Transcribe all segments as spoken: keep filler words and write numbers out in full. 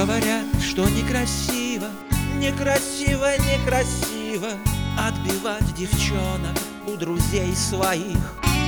Говорят, что некрасиво, некрасиво, некрасиво отбивать девчонок у друзей своих.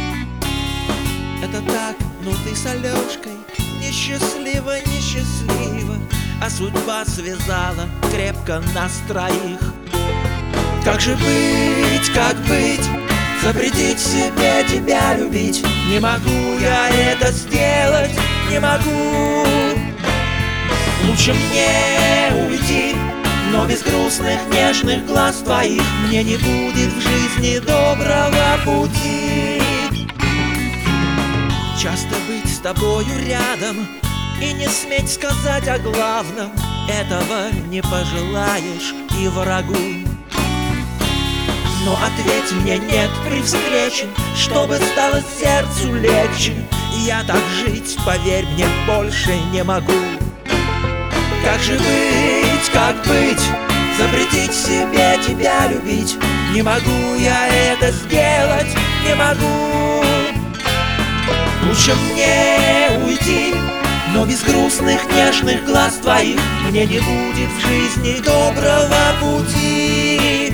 Это так, ну ты с Алешкой несчастливо, несчастливо, а судьба связала крепко нас троих. Как же быть, как быть? Запретить себе тебя любить не могу я это сделать, не могу. Лучше мне уйти, но без грустных нежных глаз твоих мне не будет в жизни доброго пути. Часто быть с тобою рядом и не сметь сказать о главном, этого не пожелаешь и врагу. Но ответь мне нет при встрече, чтобы стало сердцу легче. Я так жить, поверь мне, больше не могу. Как же быть, как быть? Запретить себе тебя любить не могу я это сделать, не могу. Лучше мне уйти, но без грустных нежных глаз твоих мне не будет в жизни доброго пути.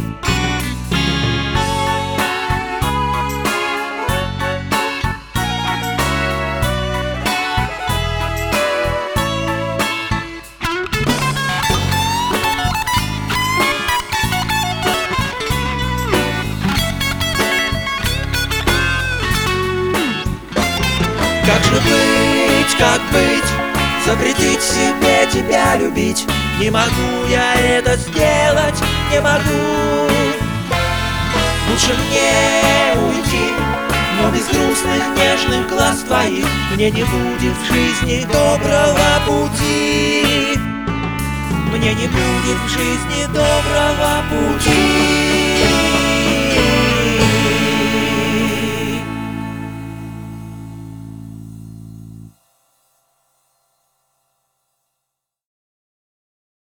Как же быть, как быть? Запретить себе тебя любить не могу я это сделать, не могу. Лучше мне уйти, но без грустных нежных глаз твоих мне не будет в жизни доброго пути. Мне не будет в жизни доброго пути.